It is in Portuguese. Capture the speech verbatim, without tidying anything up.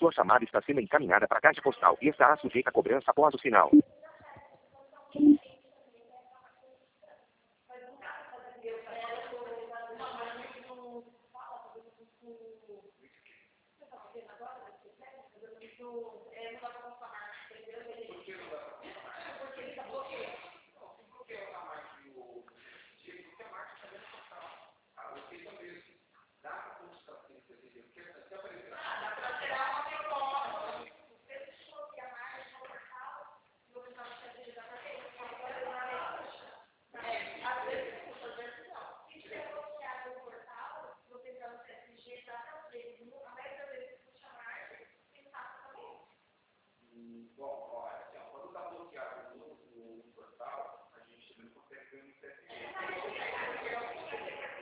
Sua chamada está sendo encaminhada para a caixa postal e estará sujeita a cobrança após o sinal.